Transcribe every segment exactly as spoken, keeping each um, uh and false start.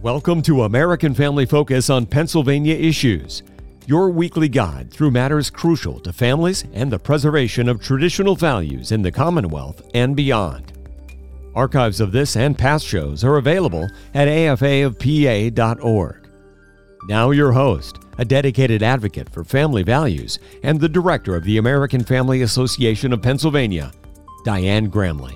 Welcome to American Family Focus on Pennsylvania Issues, your weekly guide through matters crucial to families and the preservation of traditional values in the Commonwealth and beyond. Archives of this and past shows are available at A F A of P A dot org. Now your host, a dedicated advocate for family values and the director of the American Family Association of Pennsylvania, Diane Gramley.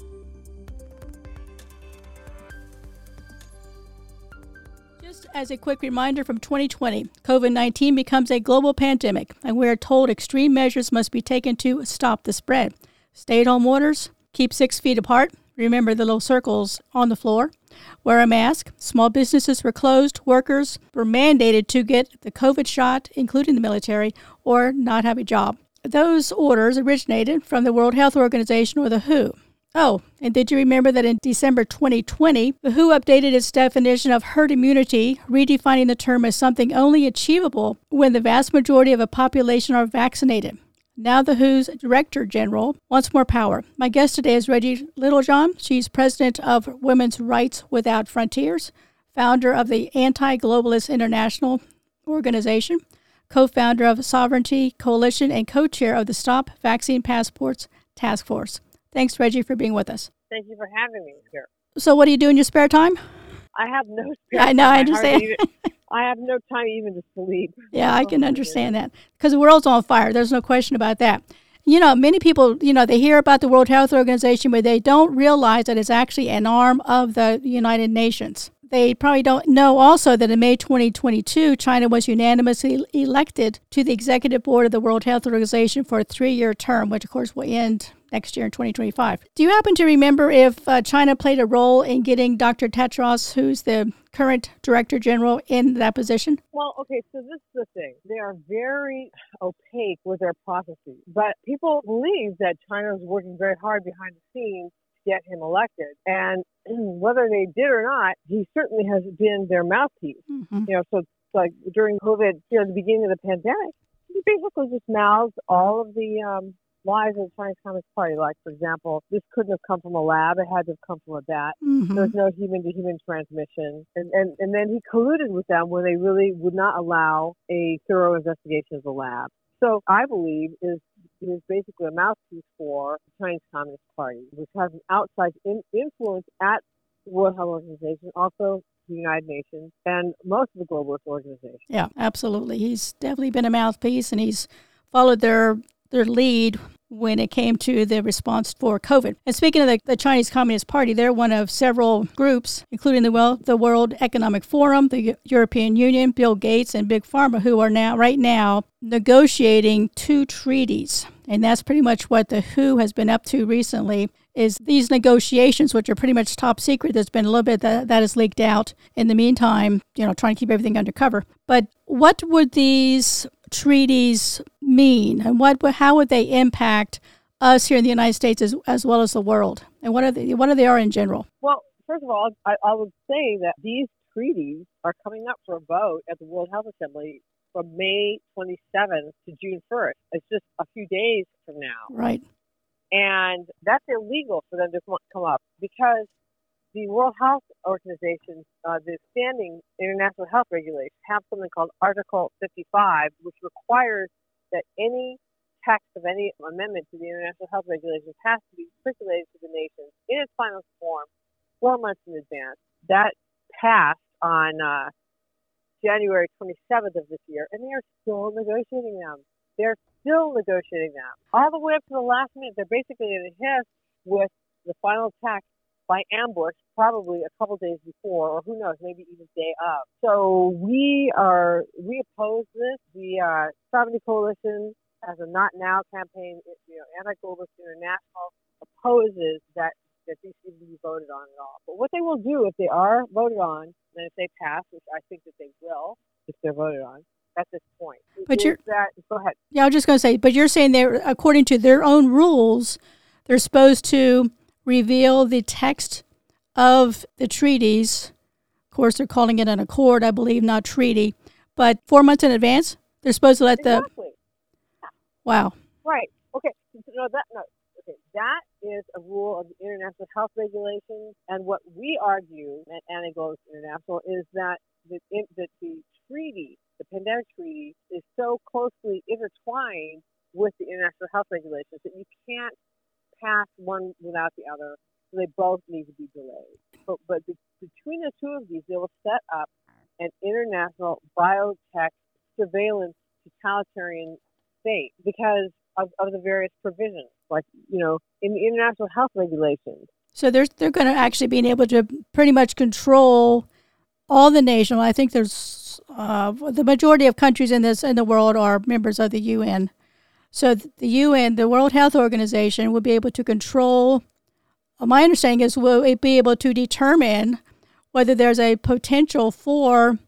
As a quick reminder from twenty twenty, COVID nineteen becomes a global pandemic, and we are told extreme measures must be taken to stop the spread. Stay-at-home orders, keep six feet apart, remember the little circles on the floor, wear a mask, small businesses were closed, workers were mandated to get the COVID shot, including the military, or not have a job. Those orders originated from the World Health Organization, or the W H O. Oh, and did you remember that in December twenty twenty, the W H O updated its definition of herd immunity, redefining the term as something only achievable when the vast majority of a population are vaccinated. Now the W H O's Director General wants more power. My guest today is Reggie Littlejohn. She's president of Women's Rights Without Frontiers, founder of the Anti-Globalist International Organization, co-founder of Sovereignty Coalition, and co-chair of the Stop Vaccine Passports Task Force. Thanks, Reggie, for being with us. Thank you for having me here. So what do you do in your spare time? I have no spare yeah, time. I know, I understand. Even, I have no time even to sleep. Yeah, I can understand that. Because the world's on fire. There's no question about that. You know, many people, you know, they hear about the World Health Organization, but they don't realize that it's actually an arm of the United Nations. They probably don't know also that in May twenty twenty-two, China was unanimously elected to the executive board of the World Health Organization for a three-year term, which, of course, will end next year in twenty twenty-five. Do you happen to remember if uh, China played a role in getting Doctor Tedros, who's the current Director General, in that position? Well, okay, so this is the thing. They are very opaque with their processes, but people believe that China is working very hard behind the scenes to get him elected. And whether they did or not, he certainly has been their mouthpiece. Mm-hmm. You know, so it's like during COVID, you know, the beginning of the pandemic, he basically just mouthed all of the um, lies of the Chinese Communist Party. Like, for example, this couldn't have come from a lab. It had to have come from a bat. Mm-hmm. There's no human-to-human transmission. And, and, and then he colluded with them when they really would not allow a thorough investigation of the lab. So I believe is is basically a mouthpiece for the Chinese Communist Party, which has an outside in, influence at the World Health Organization, also the United Nations, and most of the globalist organizations. Yeah, absolutely. He's definitely been a mouthpiece, and he's followed their their lead when it came to the response for COVID. And speaking of the, the Chinese Communist Party, they're one of several groups, including the, well, the World Economic Forum, the European Union, Bill Gates, and Big Pharma, who are now, right now, negotiating two treaties. And that's pretty much what the W H O has been up to recently, is these negotiations, which are pretty much top secret. There's been a little bit that, that has leaked out in the meantime, you know, trying to keep everything under cover. But what would these treaties mean, and what how would they impact us here in the United States as, as well as the world? And what are they, what are they are in general? Well, first of all, I, I would say that these treaties are coming up for a vote at the World Health Assembly from May twenty-seventh to June first. It's just a few days from now. Right. And that's illegal for them to come up because the World Health Organization, uh, the standing international health regulations, have something called Article fifty-five, which requires that any text of any amendment to the international health regulations has to be circulated to the nations in its final form four months in advance. That passed on uh, January twenty-seventh of this year, and they are still negotiating them. They're still negotiating them. All the way up to the last minute, they're basically in a hiss with the final text by ambush, probably a couple days before, or who knows, maybe even day of. So we are, we oppose this. The uh, Sovereignty Coalition, as a Not Now campaign, you know, Anti-Globalist International, opposes that, that these need to be voted on at all. But what they will do if they are voted on, and if they pass, which I think that they will, if they're voted on, at this point. But you're, that, go ahead. Yeah, I was just going to say, but you're saying they're, according to their own rules, they're supposed to reveal the text of the treaties. Of course, they're calling it an accord, I believe, not treaty. But four months in advance, they're supposed to let exactly. the... Wow. Right. Okay. No, that, no. Okay. That is a rule of the International Health Regulations, and what we argue at Anti-Global International is that the, that the treaty, the pandemic treaty, is so closely intertwined with the International Health Regulations that you can't pass one without the other. So they both need to be delayed. But, but the, between the two of these, they will set up an international biotech surveillance totalitarian state because of, of the various provisions, like, you know, in the International Health Regulations. So they're, they're going to actually be able to pretty much control all the nations. I think there's uh, the majority of countries in this in the world are members of the U N. So the U N, the World Health Organization, will be able to control, my understanding is will be able to determine whether there's a potential for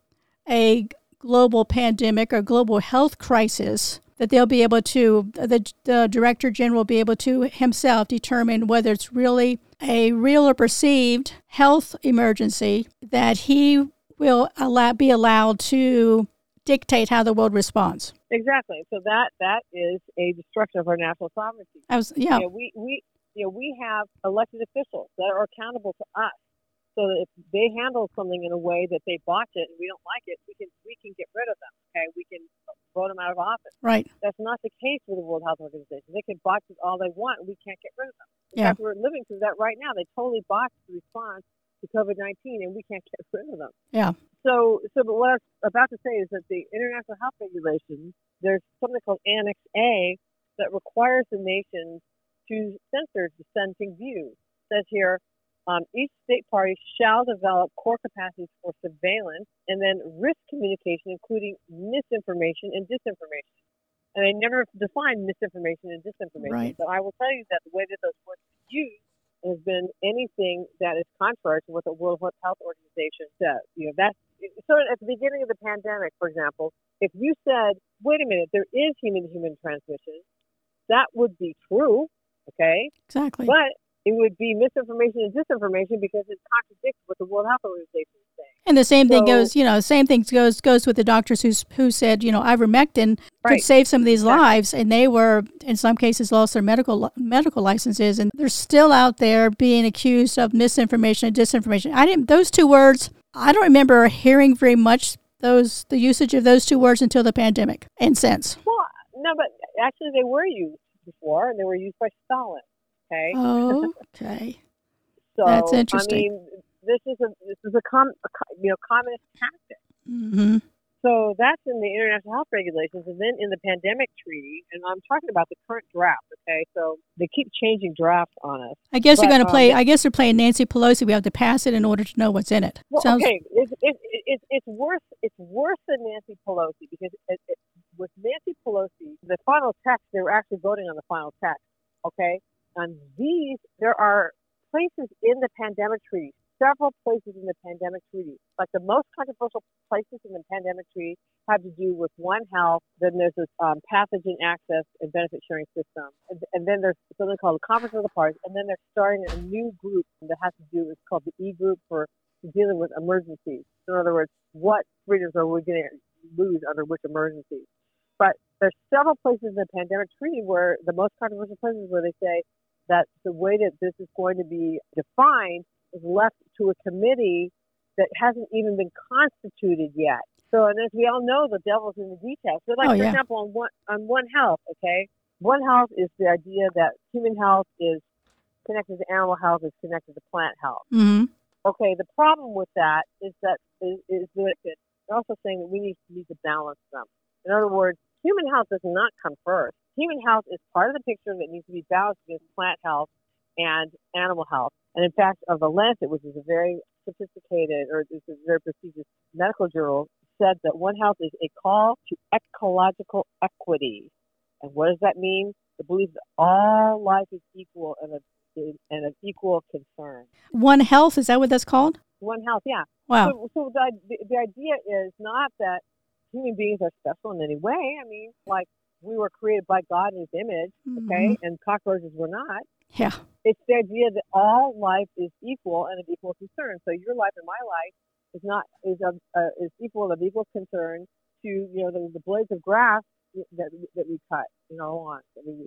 a global pandemic or global health crisis, that they'll be able to, the, the Director General will be able to himself determine whether it's really a real or perceived health emergency, that he will allow, be allowed to dictate how the world responds. Exactly. So that that is a destruction of our national sovereignty. I was, yeah. You know, we, we, you know, we have elected officials that are accountable to us. So that if they handle something in a way that they botch it and we don't like it, we can we can get rid of them. Okay, we can vote them out of office. Right. That's not the case with the World Health Organization. They can botch it all they want, and we can't get rid of them. In yeah. fact, we're living through that right now. They totally botched the response to COVID nineteen, and we can't get rid of them. Yeah. So, so, but what I was about to say is that the International Health Regulations, there's something called Annex A that requires the nations to censor dissenting views. It says here, Um, each state party shall develop core capacities for surveillance and then risk communication, including misinformation and disinformation. And they never define misinformation and disinformation. Right. But I will tell you that the way that those words are used has been anything that is contrary to what the World Health Organization says. You know, that's so at the beginning of the pandemic, for example, if you said, "Wait a minute, there is human-to-human transmission," that would be true. Okay. Exactly. But it would be misinformation and disinformation because it contradicts what the World Health Organization is saying. And the same so, thing goes, you know, the same thing goes goes with the doctors who who said, you know, ivermectin right. could save some of these exactly. lives, and they were in some cases lost their medical medical licenses, and they're still out there being accused of misinformation and disinformation. I didn't; those two words, I don't remember hearing very much those the usage of those two words until the pandemic, and since. Well, no, but actually they were used before, and they were used by Stalin. Okay. Oh, okay. So that's interesting. I mean, this is a this is a, com, a you know communist tactic. Mm-hmm. So that's in the International Health Regulations, and then in the Pandemic Treaty, and I'm talking about the current draft. Okay, so they keep changing drafts on us. I guess but, they're going to play. Um, I guess they're playing Nancy Pelosi. We have to pass it in order to know what's in it. Well, Sounds, okay, it's it, it, it, it's worse. It's worse than Nancy Pelosi because it, it, with Nancy Pelosi, the final text, they were actually voting on the final text. Okay. On these, there are places in the Pandemic Treaty, several places in the Pandemic Treaty. Like the most controversial places in the Pandemic Treaty have to do with One Health, then there's this um, pathogen access and benefit sharing system, and, and then there's something called the Conference of the Parties, and then they're starting a new group that has to do, it's called the E Group for dealing with emergencies. So in other words, what freedoms are we going to lose under which emergencies? But there's several places in the Pandemic Treaty where the most controversial places where they say that the way that this is going to be defined is left to a committee that hasn't even been constituted yet. So, and as we all know, the devil's in the details. So, like, oh, for yeah. example, on one, on One Health, okay, One Health is the idea that human health is connected to animal health, is connected to plant health. Mm-hmm. Okay, the problem with that is that is, is that they're also saying that we need, need to balance them. In other words, human health does not come first. Human health is part of the picture that needs to be balanced against plant health and animal health. And in fact, of the Lancet, which is a very sophisticated or it's a very prestigious medical journal, said that One Health is a call to ecological equity. And what does that mean? It believes that all life is equal and of, and of equal concern. One Health, is that what that's called? One Health, yeah. Wow. So, so the, the idea is not that human beings are special in any way. I mean, like, we were created by God in His image, okay, mm-hmm. and cockroaches were not. Yeah. It's the idea that all life is equal and of equal concern. So your life and my life is not is of uh, is equal of equal concern to you know the, the blades of grass that that we cut in our lawns every week.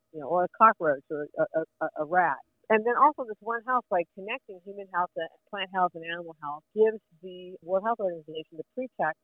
you know, or a cockroach or a, a, a rat. And then also this One Health, by connecting human health, and plant health, and animal health, gives the World Health Organization the pretext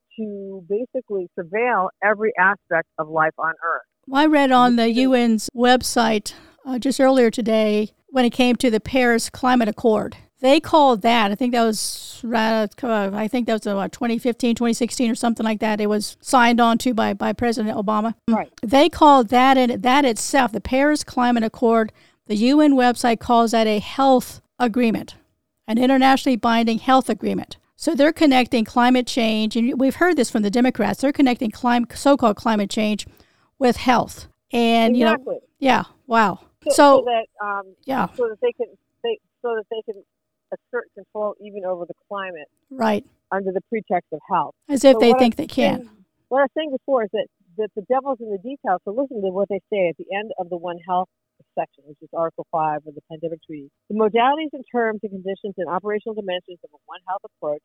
to basically surveil every aspect of life on Earth. Well, I read on the U N's website uh, just earlier today when it came to the Paris Climate Accord. They called that, I think that was, uh, I think that was uh, twenty fifteen, twenty sixteen or something like that. It was signed on to by, by President Obama. Right. They called that, in, that itself, the Paris Climate Accord, the U N website calls that a health agreement, an internationally binding health agreement. So they're connecting climate change, and we've heard this from the Democrats, they're connecting clim- so-called climate change with health. And, exactly. you know, yeah, wow. So, so, so that, um, yeah. so that they can, they, so that they can assert control even over the climate. Right. Under the pretext of health. As if so they think I, they can. Saying, what I was saying before is that, that the devil's in the details. So listen to what they say at the end of the One Health section, which is Article five of the Pandemic Treaty. The modalities and terms and conditions and operational dimensions of a One Health approach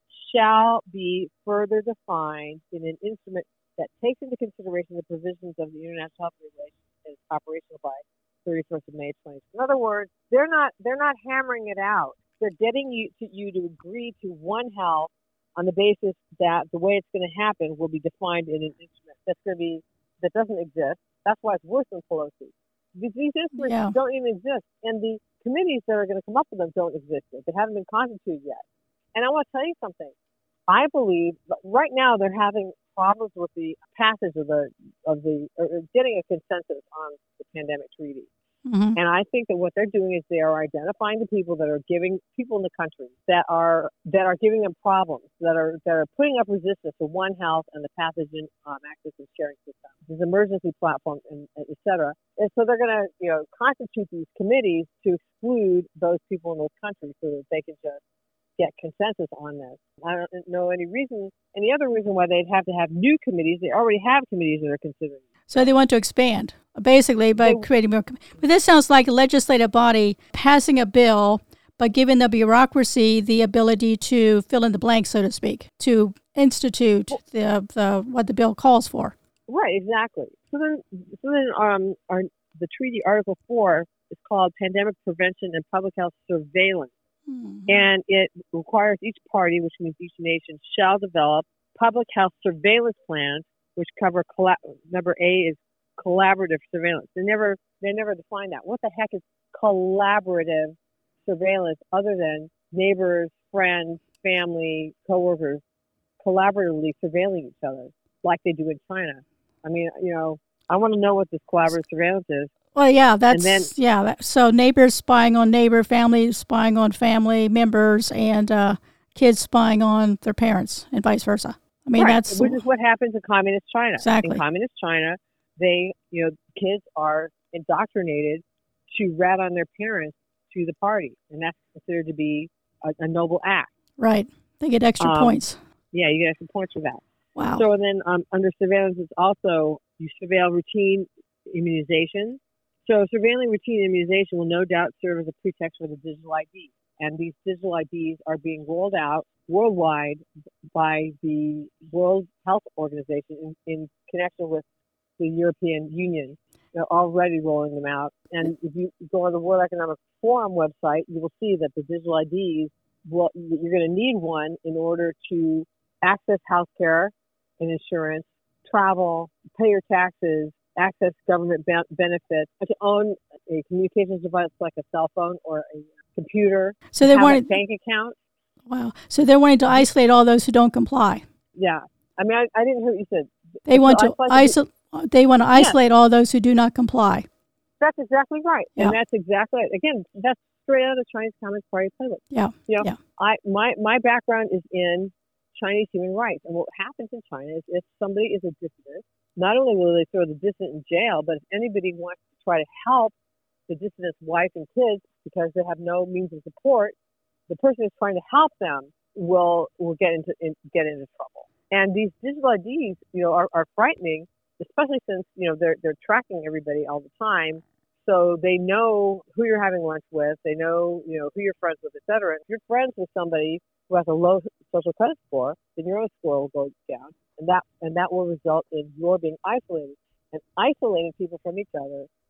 shall be further defined in an instrument that takes into consideration the provisions of the International Health Organization and is operational by thirty-first of May twenty. In other words, they're not they're not hammering it out. They're getting you to you to agree to One Health on the basis that the way it's going to happen will be defined in an instrument that's going to be that doesn't exist. That's why it's worse than Pelosi. These, these instruments yeah. don't even exist, and the committees that are going to come up with them don't exist yet. They haven't been constituted yet. And I want to tell you something. I believe right now they're having problems with the passage of the of the or getting a consensus on the pandemic treaty. Mm-hmm. And I think that what they're doing is they are identifying the people that are giving people in the country that are that are giving them problems, that are that are putting up resistance to One Health and the pathogen um, access and sharing system, this emergency platform, and, and et cetera. And so they're going to, you know, constitute these committees to exclude those people in those countries so that they can just get consensus on this. I don't know any reason, any other reason why they'd have to have new committees. They already have committees that are considering. So they want to expand, basically, by creating more. But this sounds like a legislative body passing a bill, but giving the bureaucracy the ability to fill in the blanks, so to speak, to institute the, the what the bill calls for. Right, exactly. So then, so then um, our, the treaty Article four is called Pandemic Prevention and Public Health Surveillance. Mm-hmm. And it requires each party, which means each nation, shall develop public health surveillance plans, which cover, colla- number A is collaborative surveillance. They never, they never define that. What the heck is collaborative surveillance other than neighbors, friends, family, coworkers collaboratively surveilling each other like they do in China? I mean, you know, I want to know what this collaborative surveillance is. Well, yeah, that's, then, yeah. That, so neighbors spying on neighbor, family spying on family members, and uh, kids spying on their parents, and vice versa. I mean, right, that's which is what happens in communist China. Exactly. In communist China, they, you know, kids are indoctrinated to rat on their parents to the party, and that's considered to be a, a noble act. Right. They get extra um, points. Yeah, you get extra points for that. Wow. So then, um, under surveillance, it's also you surveil routine immunization. So surveilling routine immunization will no doubt serve as a pretext for the digital I D. And these digital I Ds are being rolled out worldwide by the World Health Organization in, in connection with the European Union. They're already rolling them out. And if you go on the World Economic Forum website, you will see that the digital I Ds, will, you're going to need one in order to access health care and insurance, travel, pay your taxes, access government be- benefits, to own a communications device like a cell phone or a computer, so they have wanted, a bank account. Wow. So they're wanting to isolate all those who don't comply. Yeah. I mean, I, I didn't hear what you said. They want so to isolate. They want to isolate yeah. all those who do not comply. That's exactly right. Yeah. And that's exactly, again, that's straight out of Chinese Communist Party playbook. Yeah. You know, yeah. I, my, my background is in Chinese human rights. And what happens in China is if somebody is a dissident, not only will they throw the dissident in jail, but if anybody wants to try to help the dissident's wife and kids because they have no means of support, the person who's trying to help them will will get into in, get into trouble. And these digital I Ds, you know, are, are frightening, especially since you know they're they're tracking everybody all the time. So they know who you're having lunch with, they know you know who you're friends with, et cetera. If you're friends with somebody who has a low social credit score, then your own score will go down, and that and that will result in your being isolated. And isolating people from each other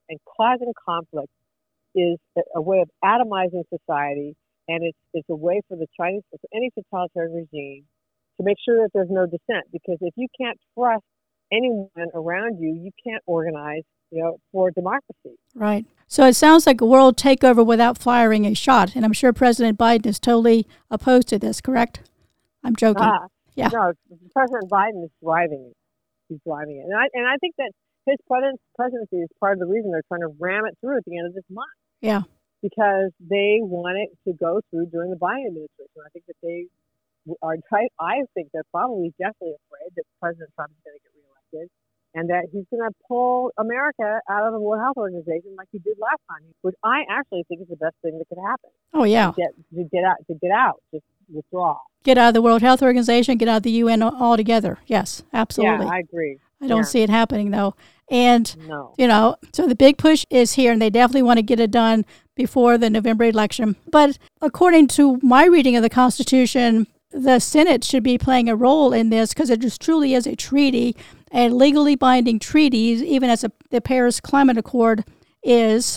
and causing conflict is a, a way of atomizing society, and it's it's a way for the Chinese, for any totalitarian regime, to make sure that there's no dissent. Because if you can't trust anyone around you, you can't organize, you know, for democracy. Right. So it sounds like a world takeover without firing a shot, and I'm sure President Biden is totally opposed to this, correct? I'm joking. Ah, yeah. No, President Biden is driving it. He's driving it. And I, and I think that his presidency is part of the reason they're trying to ram it through at the end of this month. Yeah. Because they want it to go through during the Biden administration. I think that they are trying, I think they're probably definitely afraid that President Trump is going to get reelected and that he's going to pull America out of the World Health Organization like he did last time, which I actually think is the best thing that could happen. Oh, yeah. To get, to get out, to get out, just withdraw. Get out of the World Health Organization, get out of the U N altogether. Yes, absolutely. Yeah, I agree. I don't yeah. see it happening, though. And, no. you know, so the big push is here, and they definitely want to get it done before the November election. But according to my reading of the Constitution, the Senate should be playing a role in this because it just truly is a treaty, a legally binding treaty, even as a, the Paris Climate Accord is.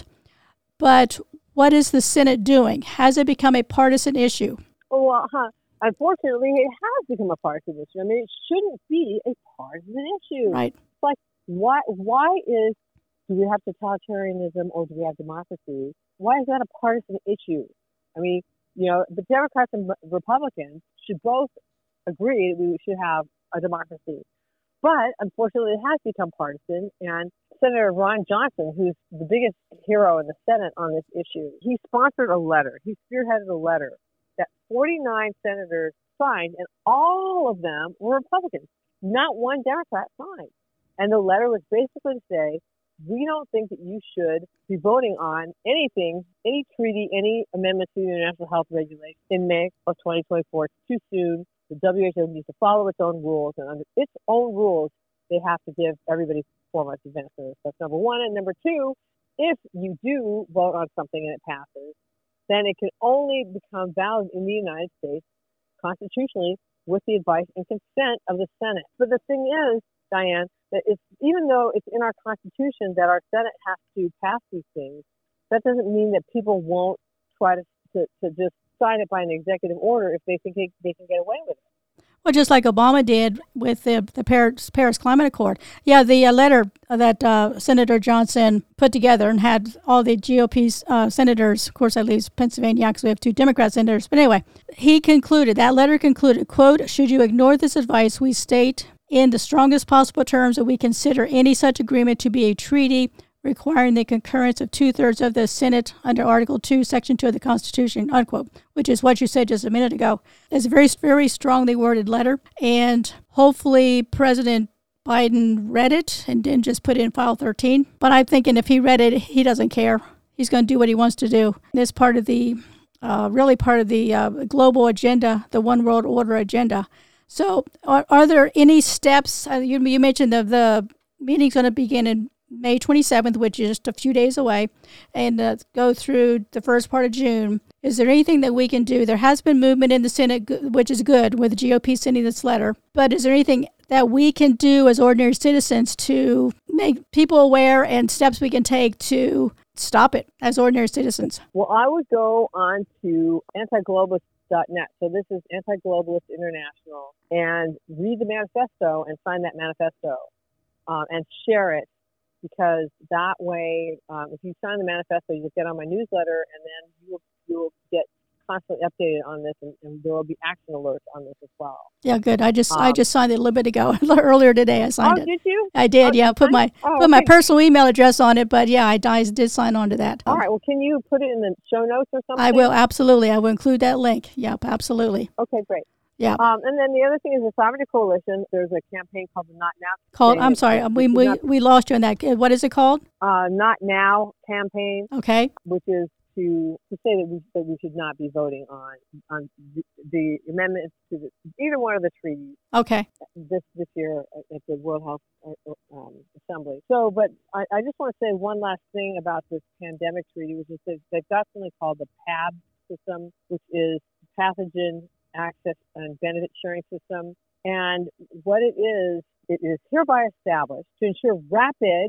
But what is the Senate doing? Has it become a partisan issue? Well, huh. Unfortunately, it has become a partisan issue. I mean, it shouldn't be a partisan issue. Right. It's like, why, why is, do we have totalitarianism or do we have democracy? Why is that a partisan issue? I mean, you know, the Democrats and Republicans should both agree that we should have a democracy. But unfortunately, it has become partisan. And Senator Ron Johnson, who's the biggest hero in the Senate on this issue, he sponsored a letter. He spearheaded a letter that forty-nine senators signed, and all of them were Republicans. Not one Democrat signed. And the letter was basically to say, we don't think that you should be voting on anything, any treaty, any amendments to the International Health Regulation in May of twenty twenty-four. It's too soon. The W H O needs to follow its own rules, and under its own rules, they have to give everybody four months advance notice. That's number one. And number two, if you do vote on something and it passes, then it can only become valid in the United States constitutionally with the advice and consent of the Senate. But the thing is, Diane, that it's, even though it's in our Constitution that our Senate has to pass these things, that doesn't mean that people won't try to, to, to just sign it by an executive order if they think they, they can get away with it. Well, just like Obama did with the, the Paris, Paris Climate Accord. Yeah, the uh, letter that uh, Senator Johnson put together and had all the G O P uh, senators, of course, at least Pennsylvania, because we have two Democrat senators. But anyway, he concluded, that letter concluded, quote, should you ignore this advice, we state in the strongest possible terms that we consider any such agreement to be a treaty requiring the concurrence of two-thirds of the Senate under Article two, Section two of the Constitution, unquote, which is what you said just a minute ago. It's a very, very strongly worded letter, and hopefully President Biden read it and didn't just put it in File thirteen. But I'm thinking if he read it, he doesn't care. He's going to do what he wants to do. It's part of the, uh, really part of the uh, global agenda, the One World Order agenda. So are, are there any steps? Uh, you, you mentioned the, the meeting's going to begin in May twenty-seventh, which is just a few days away, and uh, go through the first part of June. Is there anything that we can do? There has been movement in the Senate, which is good, with the G O P sending this letter. But is there anything that we can do as ordinary citizens to make people aware and steps we can take to stop it as ordinary citizens? Well, I would go on to anti globalist dot net. So this is Anti-Globalist International. And read the manifesto and sign that manifesto um, and share it. Because that way, um, if you sign the manifesto, you'll get on my newsletter, and then you will, you will get constantly updated on this, and, and there will be action alerts on this as well. Yeah, good. I just um, I just signed it a little bit ago, earlier today. I signed oh, it. Did you? I did. Oh, yeah, put my oh, put okay. my personal email address on it, but yeah, I, I did sign on to that. All right. Well, can you put it in the show notes or something? I will, absolutely. I will include that link. Yep, absolutely. Okay, great. Yeah. Um, and then the other thing is the Sovereignty Coalition. There's a campaign called the Not Now Called. campaign. I'm sorry, It's we we not, we lost you on that. What is it called? Uh, Not Now campaign. Okay. Which is to to say that we that we should not be voting on on the, the amendments to the, either one of the treaties. Okay. This this year at the World Health um, Assembly. So, but I, I just want to say one last thing about this pandemic treaty, which is that they've got something called the P A B system, which is pathogen access and benefit sharing system. And what it is, it is hereby established to ensure rapid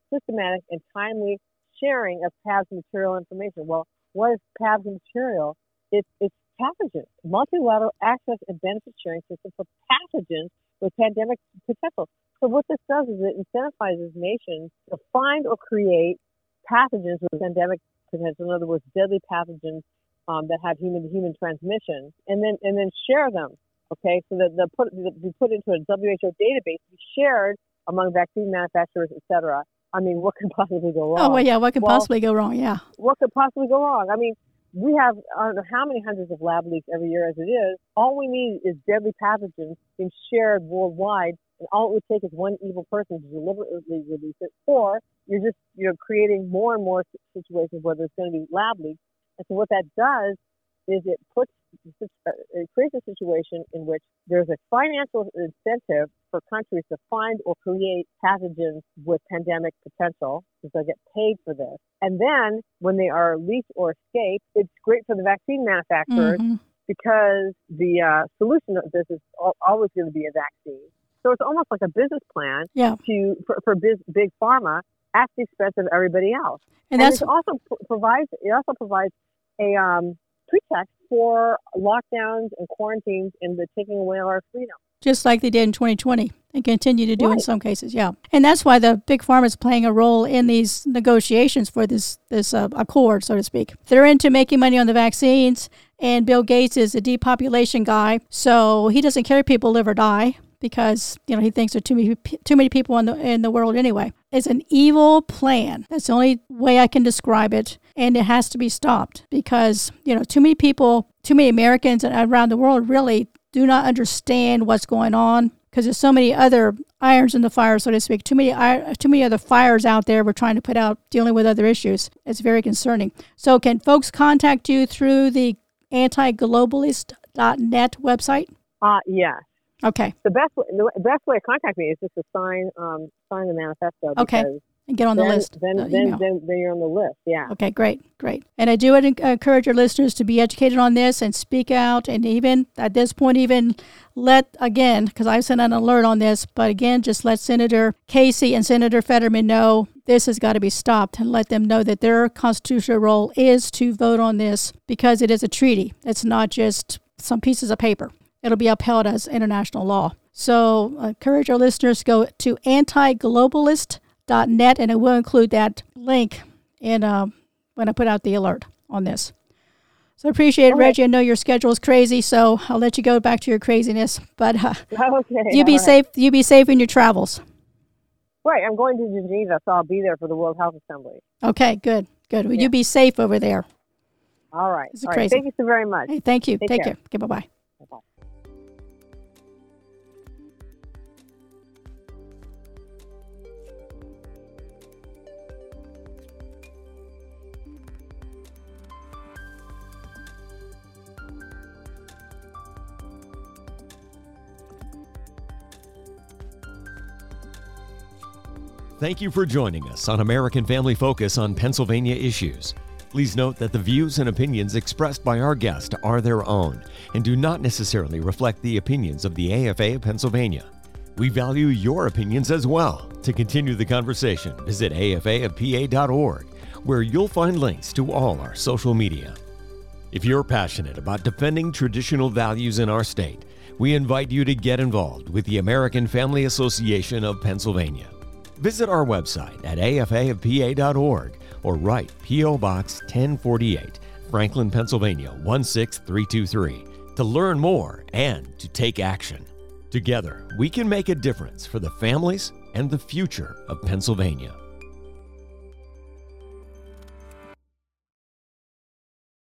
systematic and timely sharing of P A B S material information. Well, what is P A B S material? It's, it's pathogens, multilateral access and benefit sharing system for pathogens with pandemic potential. So what this does is it incentivizes nations to find or create pathogens with pandemic potential, in other words, deadly pathogens um, that have human-to-human transmission, and then and then share them. Okay, so that the put be put into a W H O database, be shared among vaccine manufacturers, et cetera. I mean, what could possibly go wrong? Oh, well, yeah, what could well, possibly go wrong? Yeah. What could possibly go wrong? I mean, we have, I don't know how many hundreds of lab leaks every year as it is. All we need is deadly pathogens being shared worldwide, and all it would take is one evil person to deliberately release it, or you're just, you're creating more and more situations where there's going to be lab leaks. And so what that does is it puts, it creates a situation in which there's a financial incentive for countries to find or create pathogens with pandemic potential, because they'll get paid for this. And then when they are leaked or escape, it's great for the vaccine manufacturers mm-hmm. because the uh, solution of this is always going to be a vaccine. So it's almost like a business plan yeah. to for, for big, big pharma at the expense of everybody else. And, and that's it also p- provides it also provides a um, pretext for lockdowns and quarantines and the taking away of our freedom. Just like they did in twenty twenty and continue to do right. in some cases, yeah. And that's why the big pharma is playing a role in these negotiations for this this uh, accord, so to speak. They're into making money on the vaccines, and Bill Gates is a depopulation guy, so he doesn't care if people live or die, because you know he thinks there are too many too many people in the in the world anyway. It's an evil plan. That's the only way I can describe it, and it has to be stopped because you know too many people, too many Americans around the world really do not understand what's going on because there's so many other irons in the fire, so to speak. Too many too many other fires out there we're trying to put out dealing with other issues. It's very concerning. So can folks contact you through the anti globalist dot net website? Uh, yes. Okay. The best way, the best way to contact me is just to sign um, sign the manifesto. Okay. And get on the then, list. Then, uh, then, then, then you're on the list. Yeah. Okay. Great. Great. And I do encourage your listeners to be educated on this and speak out, and even at this point, even let again, because I've sent an alert on this, but again, just let Senator Casey and Senator Fetterman know this has got to be stopped, and let them know that their constitutional role is to vote on this because it is a treaty. It's not just some pieces of paper. It'll be upheld as international law. So I encourage our listeners to go to anti globalist dot net, and it will include that link in uh, when I put out the alert on this. So I appreciate it, okay. Reggie. I know your schedule is crazy, so I'll let you go back to your craziness. But uh, okay, you be right. safe. You be safe in your travels. Right. I'm going to Geneva, so I'll be there for the World Health Assembly. Okay. Good. Good. Well, yeah. You be safe over there. All right. This is All crazy. right. Thank you so very much. Hey, thank you. Take, Take care. care. Okay. Bye bye. Bye-bye. Thank you for joining us on American Family Focus on Pennsylvania issues. Please note that the views and opinions expressed by our guest are their own and do not necessarily reflect the opinions of the A F A of Pennsylvania. We value your opinions as well. To continue the conversation, visit A F A of P A dot org, where you'll find links to all our social media. If you're passionate about defending traditional values in our state, we invite you to get involved with the American Family Association of Pennsylvania. Visit our website at A F A of P A dot org or write P O Box ten forty-eight, Franklin, Pennsylvania one six three two three to learn more and to take action. Together, we can make a difference for the families and the future of Pennsylvania.